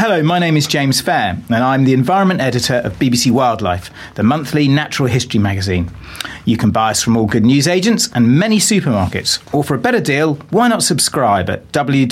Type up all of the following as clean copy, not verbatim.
Hello, my name is James Fair, and I'm the Environment Editor of BBC Wildlife, the monthly natural history magazine. You can buy us from all good newsagents and many supermarkets, or for a better deal, why not subscribe at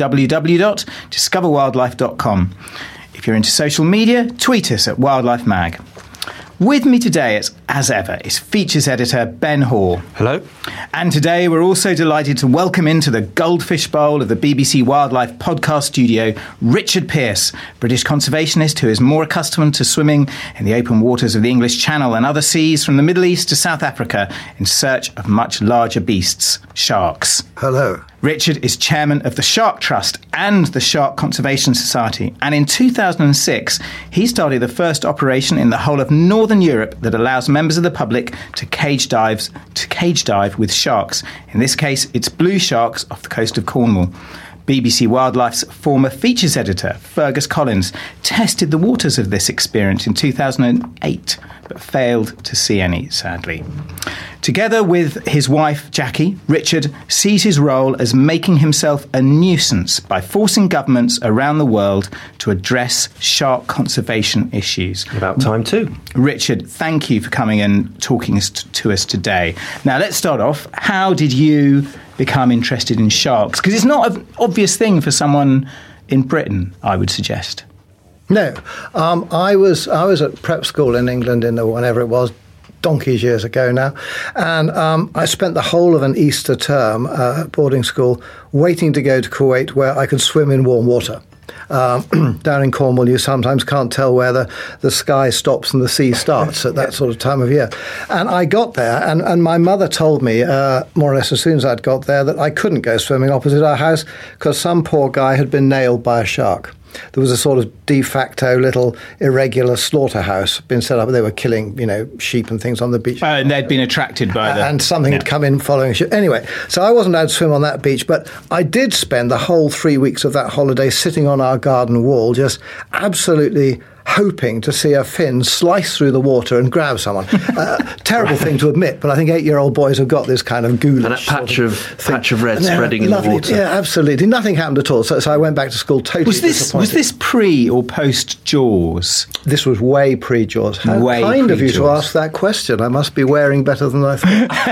www.discoverwildlife.com. If you're into social media, tweet us at Wildlife Mag. With me today, as ever, is Features Editor Ben Hall. Hello. And today we're also delighted to welcome into the Goldfish Bowl of the BBC Wildlife podcast studio, Richard Pearce, British conservationist who is more accustomed to swimming in the open waters of the English Channel and other seas from the Middle East to South Africa in search of much larger beasts, sharks. Hello. Richard is chairman of the Shark Trust and the Shark Conservation Society, and in 2006 he started the first operation in the whole of Northern Europe that allows members of the public to cage dive with sharks. In this case, it's blue sharks off the coast of Cornwall. BBC Wildlife's former features editor, Fergus Collins, tested the waters of this experience in 2008, but failed to see any, sadly. Together with his wife, Jackie, Richard sees his role as making himself a nuisance by forcing governments around the world to address shark conservation issues. About time too. Richard, thank you for coming and talking to us today. Now, let's start off. How did you become interested in sharks? Because it's not an obvious thing for someone in Britain, I would suggest. No. I was at prep school in England in whenever it was, donkey's years ago now, and I spent the whole of an Easter term at boarding school waiting to go to Kuwait where I could swim in warm water. Down in Cornwall, you sometimes can't tell where the sky stops and the sea starts at that sort of time of year. And I got there, and my mother told me, more or less as soon as I'd got there, that I couldn't go swimming opposite our house because some poor guy had been nailed by a shark. There was a sort of de facto little irregular slaughterhouse been set up. They were killing, sheep and things on the beach. And they'd been attracted by the... And something had come in following a ship. Anyway, so I wasn't allowed to swim on that beach, but I did spend the whole 3 weeks of that holiday sitting on our garden wall, just absolutely hoping to see a fin slice through the water and grab someone. Terrible thing to admit, but I think 8-year-old boys have got this kind of ghoulish... And that patch of red spreading in the water. Yeah, absolutely. Nothing happened at all. So I went back to school totally disappointed. Was this pre or post Jaws? This was way pre-Jaws. How kind of you to ask that question. I must be wearing better than I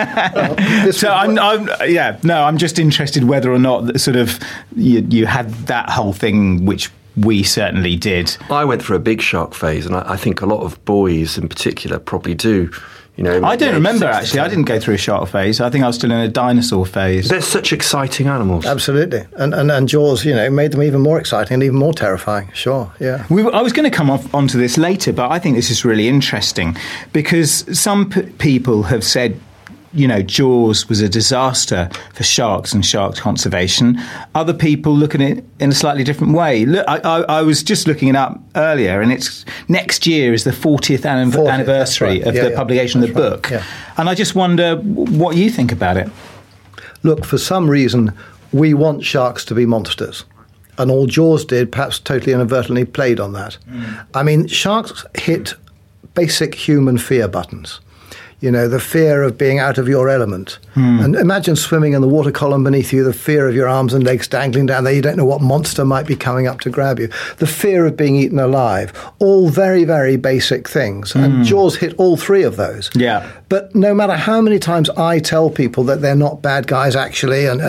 thought. I'm just interested whether or not sort of you had that whole thing, which we certainly did. I went through a big shark phase, and I think a lot of boys in particular probably do. I don't remember, actually. I didn't go through a shark phase. I think I was still in a dinosaur phase. They're such exciting animals. Absolutely. And Jaws, made them even more exciting and even more terrifying. Sure, yeah. I was going to come onto this later, but I think this is really interesting because some people have said, Jaws was a disaster for sharks and shark conservation. Other people look at it in a slightly different way. Look, I was just looking it up earlier, and it's next year is the 40th anniversary of the publication of the book. Yeah. And I just wonder what you think about it. Look, for some reason, we want sharks to be monsters. And all Jaws did, perhaps totally inadvertently, played on that. I mean, sharks hit basic human fear buttons. The fear of being out of your element. And imagine swimming in the water column beneath you, the fear of your arms and legs dangling down there. You don't know what monster might be coming up to grab you. The fear of being eaten alive. All very, very basic things. And Jaws hit all three of those. Yeah. But no matter how many times I tell people that they're not bad guys, actually, and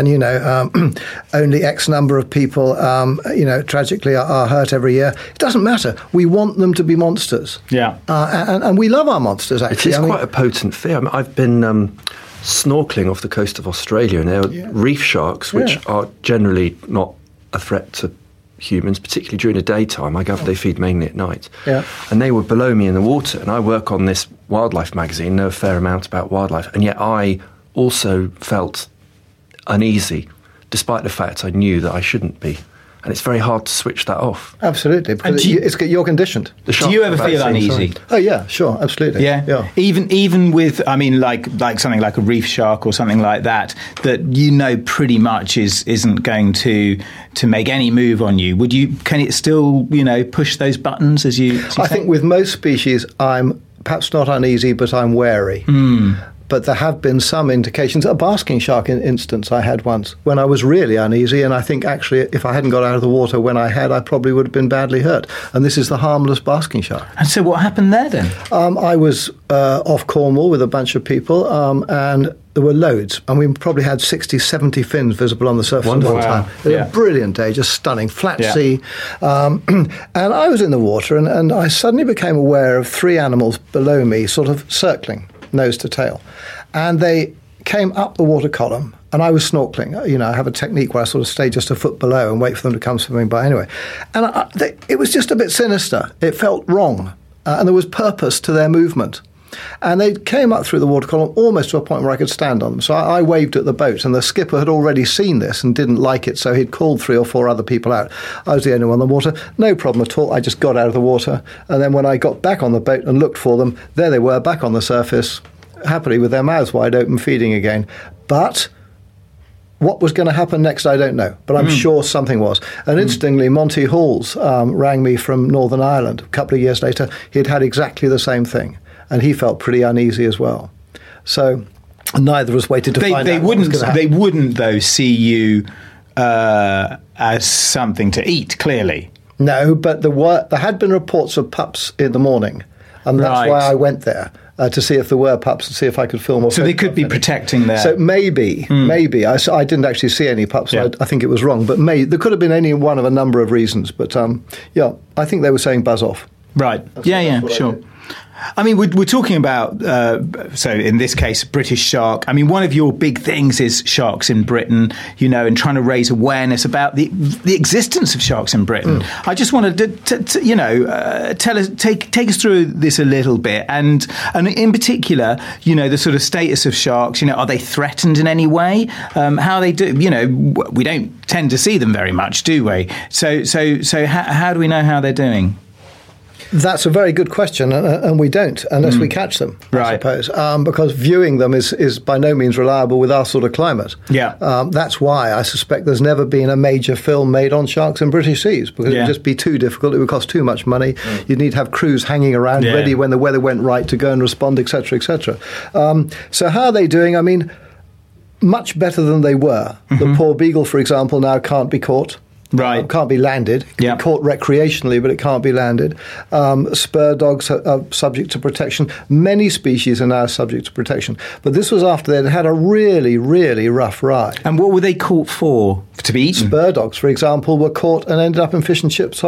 only X number of people, tragically are hurt every year, it doesn't matter. We want them to be monsters. Yeah. And we love our monsters, actually. It is quite a potent fear. I've been snorkeling off the coast of Australia, and there are reef sharks, which are generally not a threat to humans, particularly during the daytime. I gather they feed mainly at night. Yeah. And they were below me in the water, and I work on this wildlife magazine, know a fair amount about wildlife, and yet I also felt uneasy, despite the fact I knew that I shouldn't be. And it's very hard to switch that off. Absolutely, because you're conditioned. Do you ever feel uneasy? Oh yeah, sure, absolutely. Yeah. Even with, like something like a reef shark or something like that pretty much isn't going to make any move on you. Can it still push those buttons as you? I think with most species, I'm perhaps not uneasy, but I'm wary. but there have been some indications. A basking shark instance I had once when I was really uneasy, and I think actually if I hadn't got out of the water when I had, I probably would have been badly hurt. And this is the harmless basking shark. And so what happened there then? I was off Cornwall with a bunch of people, and there were loads, and we probably had 60, 70 fins visible on the surface at one time. It was a brilliant day, just stunning, flat sea. And I was in the water, and I suddenly became aware of 3 animals below me, sort of circling, nose to tail. And they came up the water column, and I was snorkeling. You know, I have a technique where I sort of stay just a foot below and wait for them to come swimming by anyway. And it was just a bit sinister. It felt wrong, and there was purpose to their movement. And they came up through the water column almost to a point where I could stand on them. So I waved at the boat, and the skipper had already seen this and didn't like it, so he'd called 3 or 4 other people out. I was the only one on the water. No problem at all. I just got out of the water. And then when I got back on the boat and looked for them, there they were back on the surface, happily with their mouths wide open, feeding again. But what was going to happen next, I don't know, but I'm sure something was. And interestingly, Monty Halls rang me from Northern Ireland a couple of years later. He'd had exactly the same thing, and he felt pretty uneasy as well. So neither of us waited to find out what was going to happen. They wouldn't, though, see you as something to eat, clearly. No, but there had been reports of pups in the morning, and that's why I went there. To see if there were pups and see if I could film or so they could be protecting their... So maybe. I didn't actually see any pups. Yeah. I think it was wrong. But there could have been any one of a number of reasons. But, I think they were saying buzz off. Right. That's sure. I mean, we're talking about, so in this case, British shark. I mean, one of your big things is sharks in Britain, and trying to raise awareness about the existence of sharks in Britain. I just wanted to tell us, take us through this a little bit, and in particular, the sort of status of sharks. Are they threatened in any way? How they do? We don't tend to see them very much, do we? So how do we know how they're doing? That's a very good question, and we don't unless we catch them, I suppose, because viewing them is by no means reliable with our sort of climate. That's why I suspect there's never been a major film made on sharks in British seas, because it would just be too difficult. It would cost too much money. You'd need to have crews hanging around ready when the weather went right to go and respond, etc., etc. So how are they doing? I mean, much better than they were. The poor beagle, for example, now can't be caught. Can't be landed. It can be caught recreationally, but it can't be landed. Spur dogs are subject to protection. Many species are now subject to protection. But this was after they'd had a really, really rough ride. And what were they caught for? To be eaten? Spur dogs, for example, were caught and ended up in fish and chips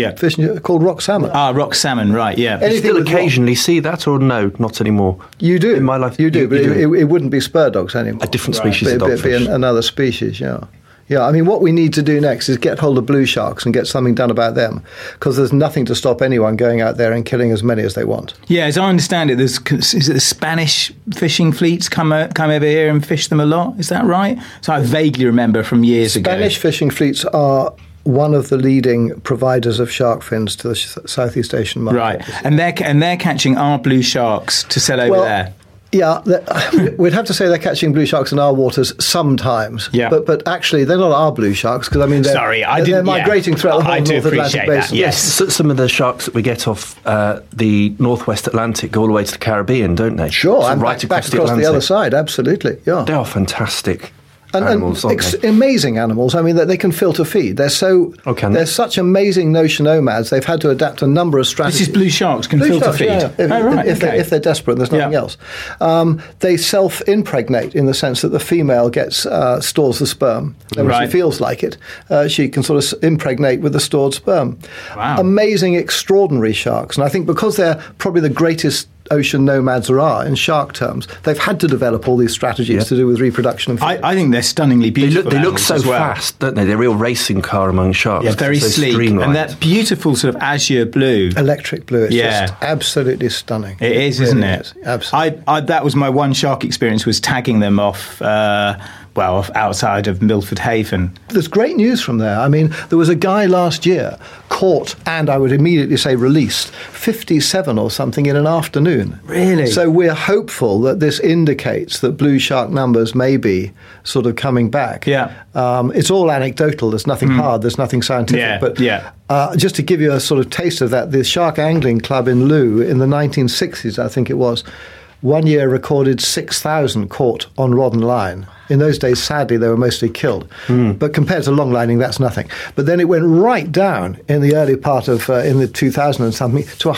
called rock salmon. Rock salmon, right, yeah. You still occasionally see that, or no, not anymore? You do. In my life, you do, but it wouldn't be spur dogs anymore. A different species of dogfish. It'd be another species, Yeah, I mean, what we need to do next is get hold of blue sharks and get something done about them, because there's nothing to stop anyone going out there and killing as many as they want. Yeah, as I understand it, is it the Spanish fishing fleets come over here and fish them a lot? Is that right? So I vaguely remember from years ago. Spanish fishing fleets are one of the leading providers of shark fins to the Southeast Asian market. Right, and they're catching our blue sharks to sell over there. Yeah, we'd have to say they're catching blue sharks in our waters sometimes. Yeah. But actually, they're not our blue sharks, because, I mean, they're migrating throughout the whole North Atlantic basin. Yes. So some of the sharks that we get off the northwest Atlantic go all the way to the Caribbean, don't they? Sure, so and right back across the other side, absolutely, yeah. They are fantastic. Animals, amazing animals. I mean, they can filter feed. They're such amazing nomads. They've had to adapt a number of strategies. This is blue sharks can filter feed. Yeah. If they're desperate, there's nothing else. They self-impregnate in the sense that the female gets stores the sperm, and when she feels like it, she can sort of impregnate with the stored sperm. Wow. Amazing, extraordinary sharks, and I think because they're probably the greatest ocean nomads there are in shark terms, they've had to develop all these strategies to do with reproduction and feeding. I think they're stunningly beautiful. They look so fast, don't they? They're a real racing car among sharks. Yeah, very sleek, and that beautiful sort of azure blue, electric blue. It's just absolutely stunning. It is, isn't it? Absolutely. That was my one shark experience, was tagging them off. Outside of Milford Haven. There's great news from there. I mean, there was a guy last year caught, and I would immediately say released, 57 or something in an afternoon. Really? So we're hopeful that this indicates that blue shark numbers may be sort of coming back. Yeah. It's all anecdotal. There's nothing hard. There's nothing scientific. Just to give you a sort of taste of that, the Shark Angling Club in Looe in the 1960s, I think it was, one year recorded 6,000 caught on rod and line. In those days, sadly, they were mostly killed. But compared to longlining, that's nothing. But then it went right down in the early part of, in the 2000 and something, to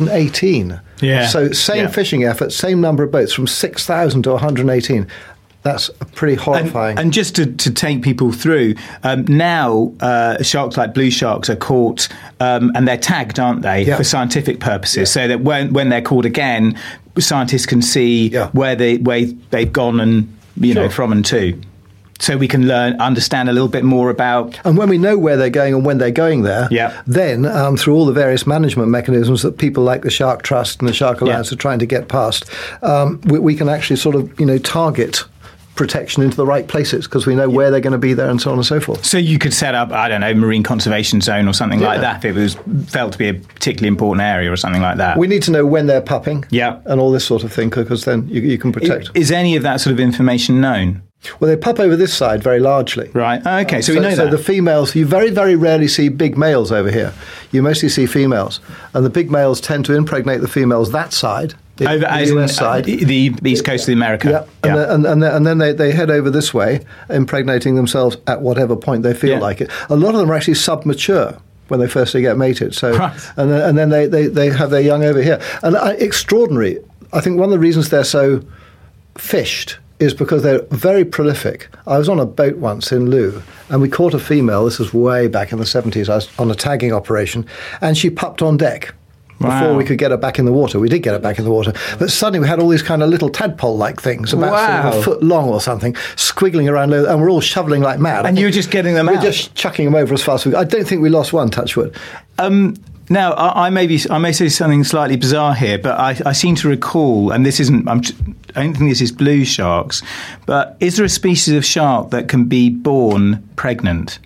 118. Yeah. So same fishing effort, same number of boats, from 6,000 to 118. That's pretty horrifying. And just to take people through, now sharks like blue sharks are caught and they're tagged, aren't they, for scientific purposes, so that when they're caught again, scientists can see where they've gone and know from and to. So we can understand a little bit more about... And when we know where they're going and when they're going there, then through all the various management mechanisms that people like the Shark Trust and the Shark Alliance are trying to get past, we can actually sort of, target protection into the right places because we know where they're going to be there and so on and so forth. So you could set up, I don't know, marine conservation zone or something like that if it was felt to be a particularly important area or something like that. We need to know when they're pupping and all this sort of thing because then you can protect. Is any of that sort of information known? Well, they pup over this side very largely. Right. Okay, so we know that. So the females, you very, very rarely see big males over here. You mostly see females. And the big males tend to impregnate the females that side. Over the US side. The east coast of America. And then they head over this way, impregnating themselves at whatever point they feel like it. A lot of them are actually submature when they firstly get mated. So, and then they have their young over here. And extraordinary. I think one of the reasons they're so fished is because they're very prolific. I was on a boat once in Looe, and we caught a female. This was way back in the 70s. I was on a tagging operation, and she pupped on deck. Before we could get her back in the water. We did get her back in the water. But suddenly we had all these kind of little tadpole-like things, about sort of a foot long or something, squiggling around, and we're all shoveling like mad. And you were just getting them out? We're just chucking them over as fast as we could. I don't think we lost one, touch wood. Now, I may say something slightly bizarre here, but I seem to recall, and this isn't, I don't think this is blue sharks, but is there a species of shark that can be born pregnant?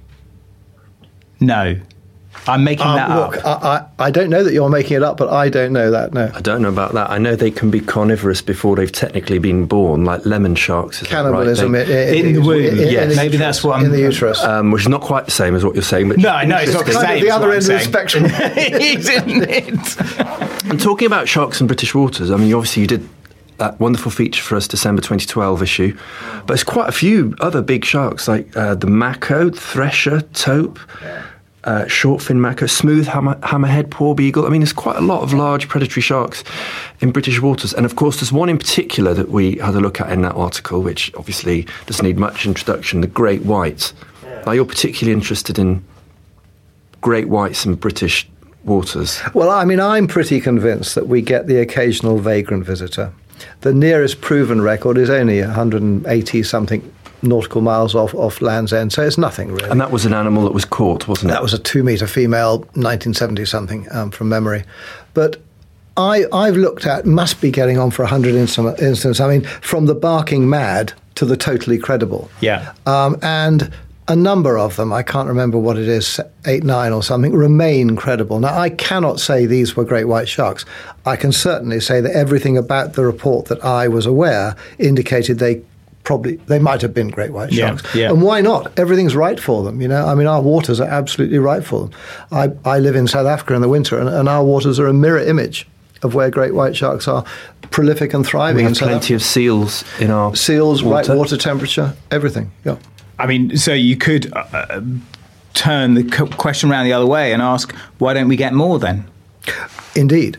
No. I'm making that up. Look, I don't know that you're making it up, but I don't know that, no. I don't know about that. I know they can be carnivorous before they've technically been born, like lemon sharks. Cannibalism in the womb, yes. Maybe that's what I'm... In the uterus. Which is not quite the same as what you're saying. But no, it's not the same. Kind of the other end of the spectrum. Isn't it? And talking about sharks in British waters, I mean, obviously you did that wonderful feature for us, December 2012 issue. But there's quite a few other big sharks, like the mako, thresher, taupe... shortfin mako, smooth hammerhead, poor beagle. I mean, there's quite a lot of large predatory sharks in British waters. And of course, there's one in particular that we had a look at in that article, which obviously doesn't need much introduction, the great white. Now, you're particularly interested in great whites in British waters. Well, I mean, I'm pretty convinced that we get the occasional vagrant visitor. The nearest proven record is only 180-something nautical miles off Land's End, so it's nothing really. And that was an animal that was caught, wasn't it? That was a 2-metre female, 1970-something, from memory. But I've looked at, must be getting on for 100 instances. I mean, from the barking mad to the totally credible. Yeah. And a number of them, I can't remember what it is, 8, 9 or something, remain credible. Now, I cannot say these were great white sharks. I can certainly say that everything about the report that I was aware indicated they might have been great white sharks. Yeah. And why not? Everything's right for them, I mean, our waters are absolutely right for them. I live in South Africa in the winter, and our waters are a mirror image of where great white sharks are prolific and thriving. We have plenty of seals in our seals, water. Right water temperature, everything, yeah. I mean, so you could turn the question around the other way and ask, why don't we get more then? Indeed.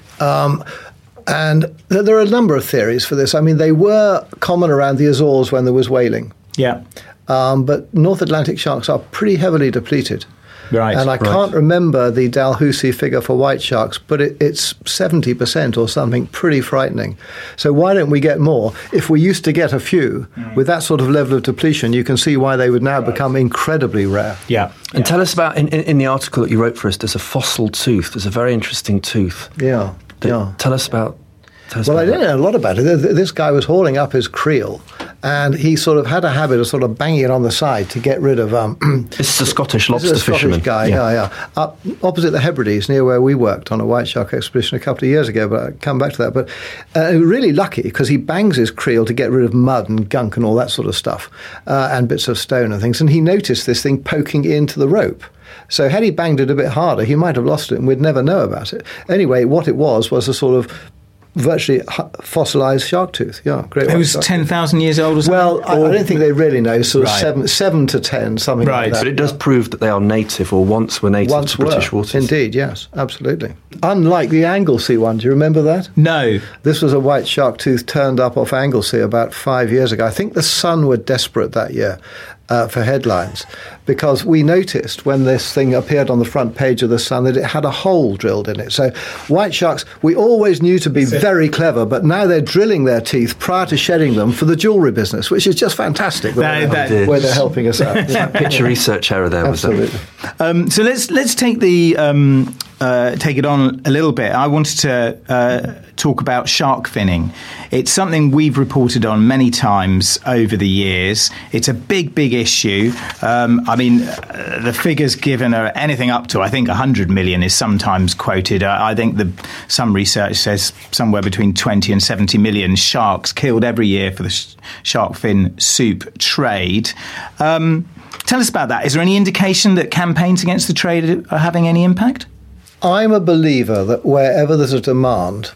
And there are a number of theories for this. I mean, they were common around the Azores when there was whaling. Yeah. But North Atlantic sharks are pretty heavily depleted. Right. And I can't remember the Dalhousie figure for white sharks, but it's 70% or something pretty frightening. So why don't we get more? If we used to get a few, with that sort of level of depletion, you can see why they would now become incredibly rare. Yeah. And tell us about, in the article that you wrote for us, there's a fossil tooth. There's a very interesting tooth. Yeah. Tell us about... Well, I don't know a lot about it. This guy was hauling up his creel, and he sort of had a habit of sort of banging it on the side to get rid of... This is a Scottish lobster this is a fisherman. Scottish guy, yeah. Up opposite the Hebrides, near where we worked on a white shark expedition a couple of years ago, but I'll come back to that. But really lucky, because he bangs his creel to get rid of mud and gunk and all that sort of stuff, and bits of stone and things, and he noticed this thing poking into the rope. So had he banged it a bit harder, he might have lost it and we'd never know about it. Anyway, what it was a sort of virtually fossilised shark tooth. Yeah, great. It was 10,000 years old or something? Well, I don't think they really know. Sort of Right. 7 to 10, something like that. But it does prove that they are native, or once were native to British waters. Indeed, yes, absolutely. Unlike the Anglesey one, do you remember that? No. This was a white shark tooth turned up off Anglesey about 5 years ago. I think the Sun were desperate that year for headlines, because we noticed when this thing appeared on the front page of the Sun that it had a hole drilled in it. So white sharks, we always knew to be very clever, but now they're drilling their teeth prior to shedding them for the jewellery business, which is just fantastic. Where they're helping us out. Picture research error there. Absolutely. So let's take take it on a little bit. I wanted to talk about shark finning. It's something we've reported on many times over the years. It's a big issue. The figures given are anything up to, I think, 100 million is sometimes quoted. I think some research says somewhere between 20 and 70 million sharks killed every year for the shark fin soup trade. Tell us about that. Is there any indication that campaigns against the trade are having any impact? I'm a believer that wherever there's a demand,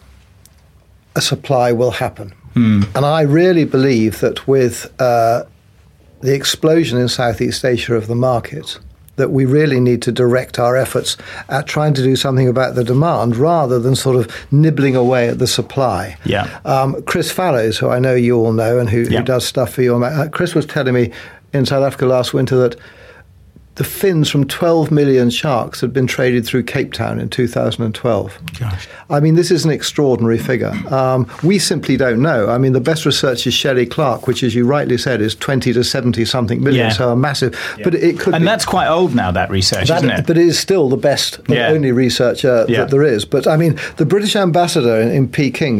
a supply will happen. And I really believe that with the explosion in Southeast Asia of the market, that we really need to direct our efforts at trying to do something about the demand rather than sort of nibbling away at the supply. Yeah. Chris Fallows, who I know you all know and who does stuff for you, Chris was telling me in South Africa last winter that the fins from 12 million sharks had been traded through Cape Town in 2012. Gosh. I mean, this is an extraordinary figure. We simply don't know. I mean, the best research is Shelley Clark, which, as you rightly said, is 20 to 70 something million, so a massive. Yeah. But it could, and that's quite old now. That research, isn't it? But it is still the best, the only research that there is. But I mean, the British ambassador in Beijing,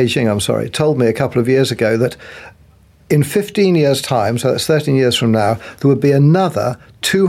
told me a couple of years ago that in 15 years' time, so that's 13 years from now, there would be another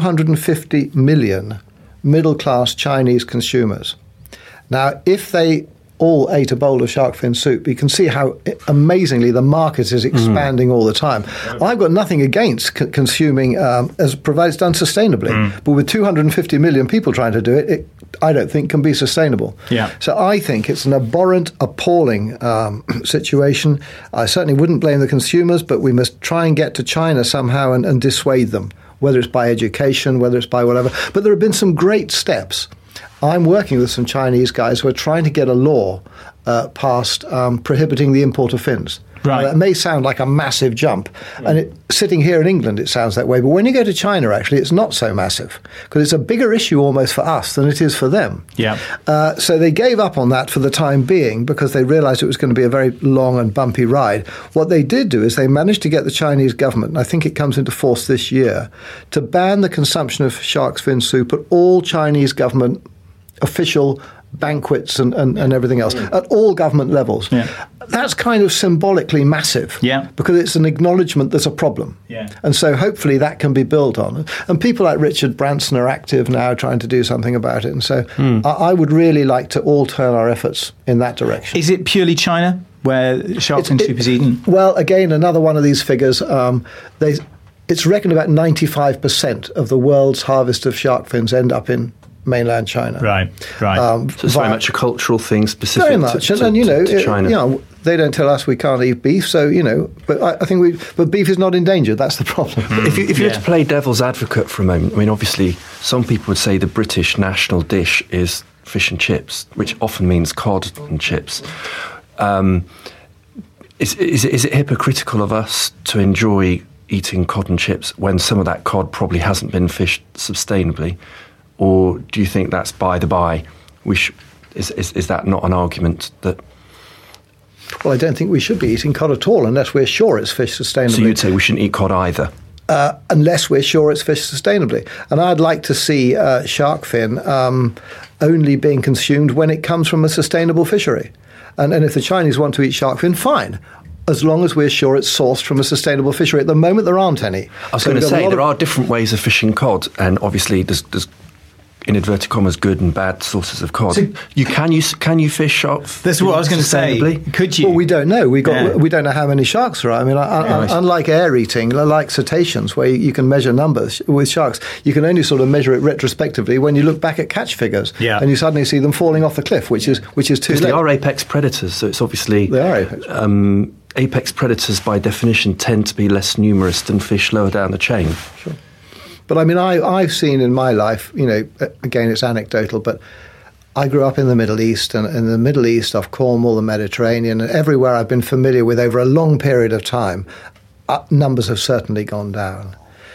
250 million middle-class Chinese consumers. Now, if they all ate a bowl of shark fin soup, you can see how amazingly the market is expanding all the time. I've got nothing against consuming as provided it's done sustainably, but with 250 million people trying to do it, I don't think can be sustainable. Yeah. So I think it's an abhorrent, appalling situation. I certainly wouldn't blame the consumers, but we must try and get to China somehow and dissuade them, whether it's by education, whether it's by whatever. But there have been some great steps. I'm working with some Chinese guys who are trying to get a law passed prohibiting the import of fins. Right. That may sound like a massive jump. And sitting here in England, it sounds that way. But when you go to China, actually, it's not so massive, because it's a bigger issue almost for us than it is for them. Yeah. So they gave up on that for the time being because they realized it was going to be a very long and bumpy ride. What they did do is they managed to get the Chinese government, and I think it comes into force this year, to ban the consumption of shark's fin soup at all Chinese government official banquets and everything else at all government levels. Yeah. That's kind of symbolically massive, because it's an acknowledgement there's a problem. Yeah. And so hopefully that can be built on. And people like Richard Branson are active now trying to do something about it. And so I would really like to all turn our efforts in that direction. Is it purely China where shark fin soup is eaten? Well, again, another one of these figures. It's reckoned about 95% of the world's harvest of shark fins end up in mainland China. Right. So it's very much a cultural thing specific very much. to China. They don't tell us we can't eat beef, so, but I think but beef is not endangered. That's the problem. If you were to play devil's advocate for a moment, I mean, obviously, some people would say the British national dish is fish and chips, which often means cod and chips. Is it hypocritical of us to enjoy eating cod and chips when some of that cod probably hasn't been fished sustainably? Or do you think that's by the by? Is that not an argument that... Well, I don't think we should be eating cod at all unless we're sure it's fished sustainably. So you'd say we shouldn't eat cod either? Unless we're sure it's fished sustainably. And I'd like to see shark fin only being consumed when it comes from a sustainable fishery. And if the Chinese want to eat shark fin, fine, as long as we're sure it's sourced from a sustainable fishery. At the moment, there aren't any. I was going to say, there are different ways of fishing cod, and obviously there's in inverted commas, good and bad sources of cod. Can you fish shark? That's what I was going to say. Could you? Well, we don't know. We don't know how many sharks there are. I mean, unlike air eating, like cetaceans, where you can measure numbers with sharks, you can only sort of measure it retrospectively when you look back at catch figures, and you suddenly see them falling off the cliff, which is too late. They are apex predators, so it's obviously they are apex. Apex predators, by definition, tend to be less numerous than fish lower down the chain. Sure. But I mean, I've seen in my life, again, it's anecdotal, but I grew up in the Middle East, and in the Middle East, off Cornwall, the Mediterranean, and everywhere I've been familiar with over a long period of time, numbers have certainly gone down.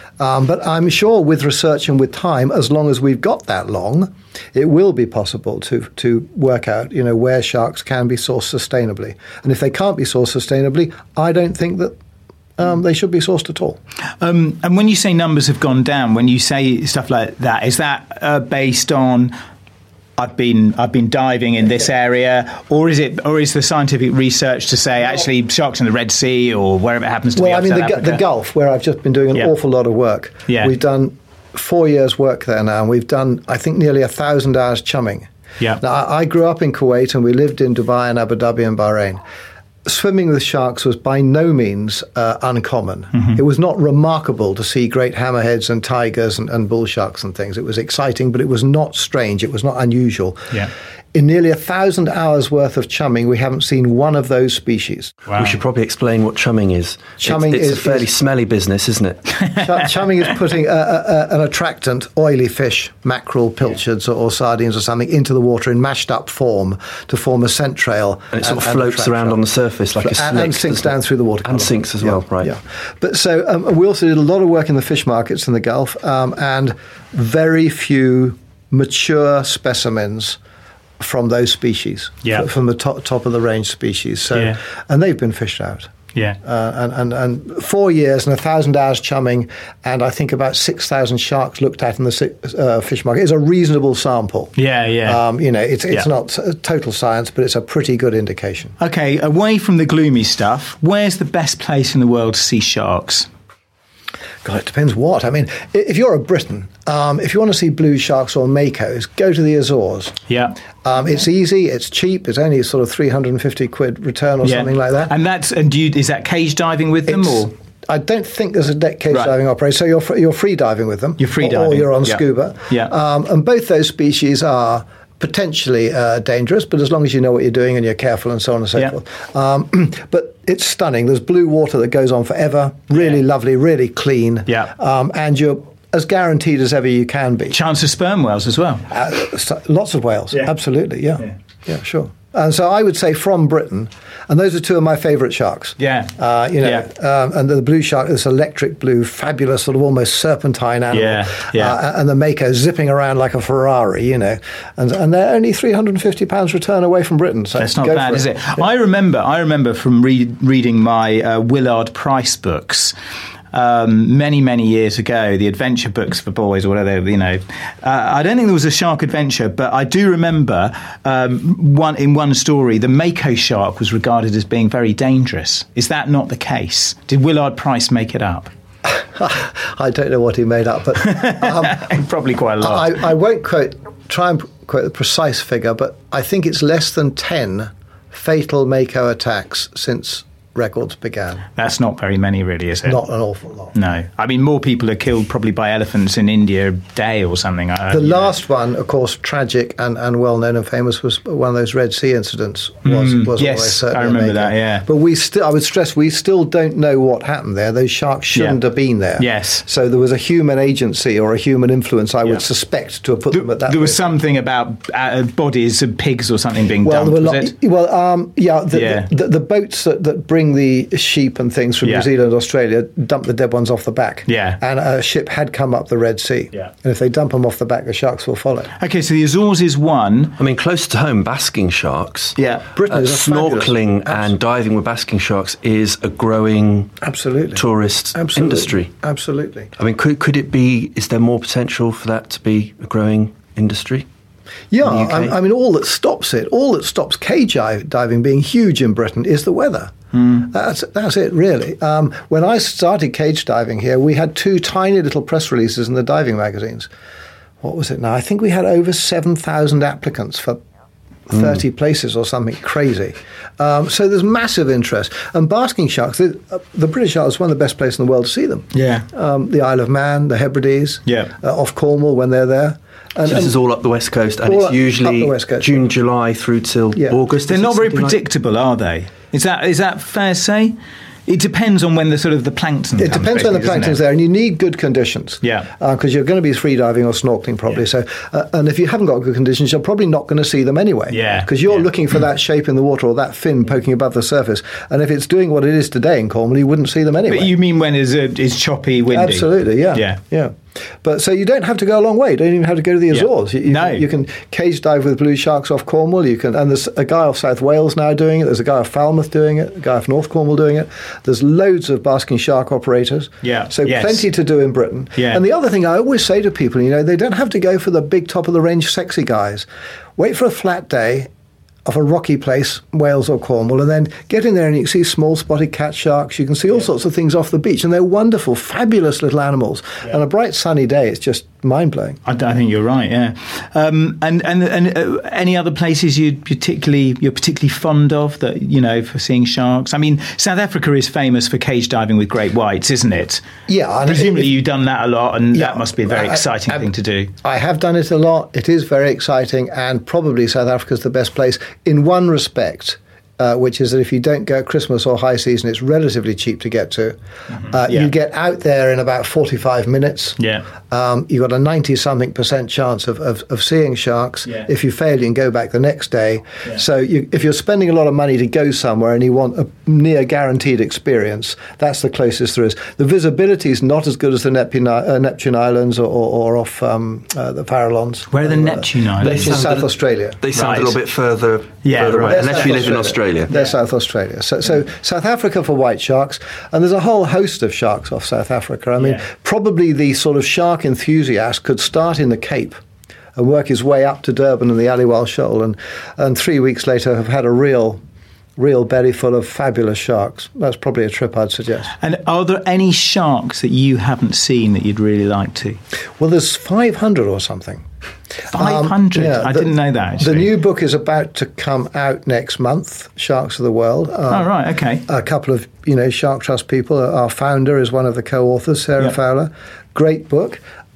But I'm sure with research and with time, as long as we've got that long, it will be possible to work out, where sharks can be sourced sustainably. And if they can't be sourced sustainably, I don't think that they should be sourced at all. And when you say numbers have gone down, when you say stuff like that, is that based on I've been diving in this area, or is the scientific research to say actually sharks in the Red Sea or wherever it happens to be? Well, I mean the Gulf, where I've just been doing an awful lot of work. Yeah. We've done 4 years' work there now, and we've done I think nearly 1,000 hours chumming. Yeah. Now I grew up in Kuwait, and we lived in Dubai and Abu Dhabi and Bahrain. Swimming with sharks was by no means uncommon. Mm-hmm. It was not remarkable to see great hammerheads and tigers and bull sharks and things. It was exciting, but it was not strange. It was not unusual. Yeah. In nearly 1,000 hours worth of chumming, we haven't seen one of those species. Wow. We should probably explain what chumming is. Chumming it's a fairly smelly business, isn't it? Chumming is putting an attractant, oily fish, mackerel, pilchards, or sardines or something, into the water in mashed up form to form a scent trail. And it sort of floats around on the surface like a slick. And sinks down through the water. And sinks as well, right. Yeah. But so we also did a lot of work in the fish markets in the Gulf, and very few mature specimens from those species, from the top of the range species. So, and they've been fished out. Yeah. And 4 years and 1,000 hours chumming, and I think about 6,000 sharks looked at in the fish market is a reasonable sample. Yeah. It's not total science, but it's a pretty good indication. Okay, away from the gloomy stuff, where's the best place in the world to see sharks? God, it depends what. I mean, if you're a Briton, if you want to see blue sharks or makos, go to the Azores. Yeah. It's easy, it's cheap, it's only sort of 350 quid return or something like that. And is that cage diving with them or? I don't think there's a cage diving operation, so you're free diving with them. You're free diving. Or you're on scuba. Yeah. And both those species are potentially dangerous, but as long as you know what you're doing and you're careful and so on and so forth. But it's stunning. There's blue water that goes on forever, really lovely, really clean. Yeah. And you're as guaranteed as ever you can be. Chance of sperm whales as well. Lots of whales, absolutely, yeah, sure. And so I would say from Britain, and those are two of my favourite sharks. Yeah. And the blue shark, this electric blue, fabulous sort of almost serpentine animal. Yeah. And the mako zipping around like a Ferrari, and they're only £350 return away from Britain. So that's not bad, is it? Yeah. I remember from reading my Willard Price books. Many years ago, the adventure books for boys or whatever, I don't think there was a shark adventure, but I do remember in one story, the mako shark was regarded as being very dangerous. Is that not the case? Did Willard Price make it up? I don't know what he made up, but probably quite a lot. I won't try and quote the precise figure, but I think it's less than 10 fatal mako attacks since records began. That's not very many, really, is it? Not an awful lot. No. I mean, more people are killed probably by elephants in India a day or something. The last one, of course, tragic and well-known and famous, was one of those Red Sea incidents. Yes, I remember that, yeah. But I would stress, we still don't know what happened there. Those sharks shouldn't have been there. Yes. So there was a human agency or a human influence, I would suspect, to have put them at that There was something about bodies of pigs or something being dumped, was it? The boats that bring the sheep and things from New Zealand, Australia, dump the dead ones off the back. Yeah. And a ship had come up the Red Sea. Yeah. And if they dump them off the back, the sharks will follow. Okay, so the Azores is one. I mean, close to home, basking sharks. Yeah. Britain is snorkeling and diving with basking sharks is a growing tourist industry. Absolutely. I mean, could it be, is there more potential for that to be a growing industry? Yeah, I mean, all that stops cage diving being huge in Britain is the weather. That's it, really. When I started cage diving here, we had 2 tiny little press releases in the diving magazines. what was it now? I think we had over 7,000 applicants for 30 places or something crazy. So there's massive interest. And basking sharks, the British Isles is one of the best places in the world to see them. Yeah. The Isle of Man, the Hebrides, off Cornwall when they're there. And this is all up the west coast, and it's usually June, July through till August. They're not very predictable, are they? Is that fair to say? It depends on when the plankton. It depends when the plankton's there, and you need good conditions. Yeah, because you're going to be free diving or snorkeling probably. Yeah. So, and if you haven't got good conditions, you're probably not going to see them anyway. Yeah, because you're looking for that shape in the water or that fin poking above the surface. And if it's doing what it is today in Cornwall, you wouldn't see them anyway. But you mean when it's choppy, windy? Absolutely. Yeah. But so you don't have to go a long way. You don't even have to go to the Azores. You can cage dive with blue sharks off Cornwall. You can, and there's a guy off South Wales now doing it. There's a guy off Falmouth doing it. A guy off North Cornwall doing it. There's loads of basking shark operators. Yeah. So plenty to do in Britain. Yeah. And the other thing I always say to people, they don't have to go for the big top of the range sexy guys. Wait for a flat day of a rocky place, Wales or Cornwall, and then get in there and you can see small spotted cat sharks. You can see all sorts of things off the beach, and they're wonderful, fabulous little animals. Yeah. And a bright sunny day, it's just mind-blowing. I think you're right, yeah. And any other places you're particularly fond of that, for seeing sharks? I mean, South Africa is famous for cage diving with great whites, isn't it? Yeah. And presumably you've done that a lot, and that must be a very exciting thing to do. I have done it a lot. It is very exciting, and probably South Africa's the best place in one respect, which is that if you don't go at Christmas or high season, it's relatively cheap to get to. You get out there in about 45 minutes. Yeah. You've got a 90-something% chance of seeing sharks. Yeah. If you fail, you can go back the next day. Yeah. So if you're spending a lot of money to go somewhere and you want a near guaranteed experience, that's the closest there is. The visibility is not as good as the Neptune Islands or off the Farallones. Where are the Neptune Islands? In South Australia. They sound a little bit further away, unless you live in Australia. They're South Australia. So South Africa for white sharks, and there's a whole host of sharks off South Africa. I mean, probably the sort of shark enthusiast could start in the Cape and work his way up to Durban and the Aliwal Shoal, and 3 weeks later have had a real belly full of fabulous sharks. That's probably a trip I'd suggest. And are there any sharks that you haven't seen that you'd really like to? Well, there's 500 or something. 500? I didn't know that, actually. The new book is about to come out next month, Sharks of the World. Right, okay. A couple of, Shark Trust people. Our founder is one of the co-authors, Sarah Fowler. Great book.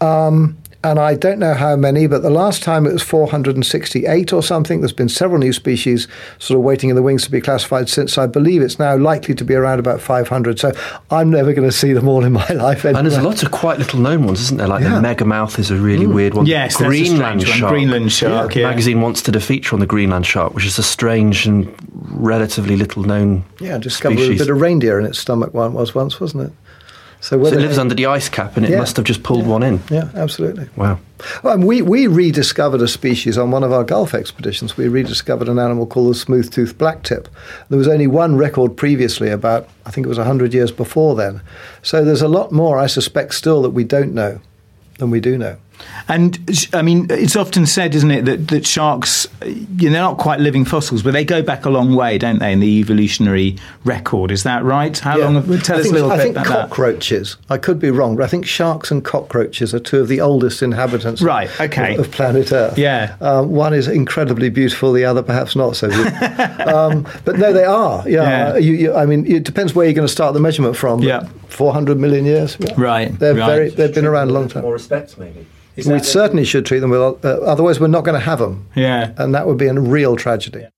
And I don't know how many, but the last time it was 468 or something. There's been several new species sort of waiting in the wings to be classified since. I believe it's now likely to be around about 500. So I'm never going to see them all in my life anyway. And there's lots of quite little known ones, isn't there? Like the megamouth is a really weird one. Yes, Greenland shark. Greenland shark, The magazine once did a feature on the Greenland shark, which is a strange and relatively little known discovered species. a bit of reindeer in its stomach once, wasn't it? So it lives under the ice cap, and it must have just pulled one in. Yeah, absolutely. Wow. Well, we rediscovered a species on one of our Gulf expeditions. We rediscovered an animal called the smooth-toothed blacktip. There was only one record previously about, I think it was 100 years before then. So there's a lot more, I suspect, still that we don't know than we do know. And, I mean, it's often said, isn't it, that sharks, they're not quite living fossils, but they go back a long way, don't they, in the evolutionary record. Is that right? How long? Tell us a little bit about that. I think cockroaches, I could be wrong, but I think sharks and cockroaches are two of the oldest inhabitants of planet Earth. Yeah. One is incredibly beautiful, the other perhaps not so good. But no, they are. Yeah. I mean, it depends where you're going to start the measurement from. Yeah. 400 million years. Yeah. Right. They've been around a long time. More respect, maybe. We certainly should treat them with, otherwise we're not going to have them. Yeah. And that would be a real tragedy.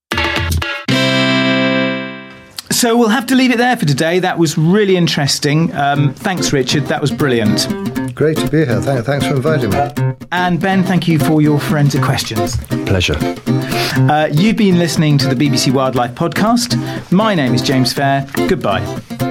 So we'll have to leave it there for today. That was really interesting. Thanks, Richard. That was brilliant. Great to be here. Thanks for inviting me. And Ben, thank you for your forensic questions. Pleasure. You've been listening to the BBC Wildlife Podcast. My name is James Fair. Goodbye.